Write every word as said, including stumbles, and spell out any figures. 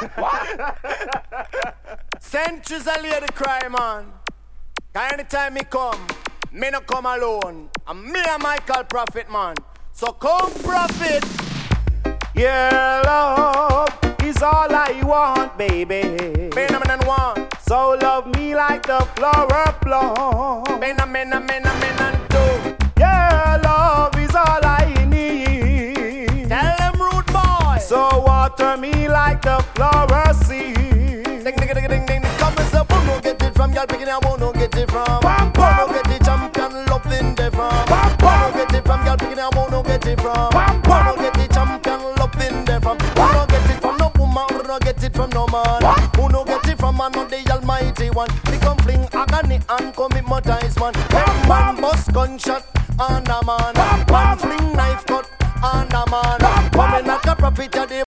Centuries a lady cry, man. Anytime me come, me no come alone. And me and Michael Prophet, man. So come, Prophet. Yeah, love is all I want, baby. Mena, mena, one. So love me like the flower bloom. Mena, mena, mena, mena, two. Yeah, love is all I need. Tell them rude boy. So water me like the flower seed. Ding, ding, ding, ding, ding. Come and say, who no get it from? Y'all picking out, who no get it from? Bam, Who bam. no get it champion loving the from? Bam, Who bam. no get it from? Y'all picking out, who no get it from? Bam, Who bam. no get it champion loving the from? Who no get it from no woman? Who no get it from no man? What? Who no get it from man? Not the Almighty One. We come fling agony and commit mortise man. When man bust gunshot and a man, Bam, man bam. fling knife cut and a man.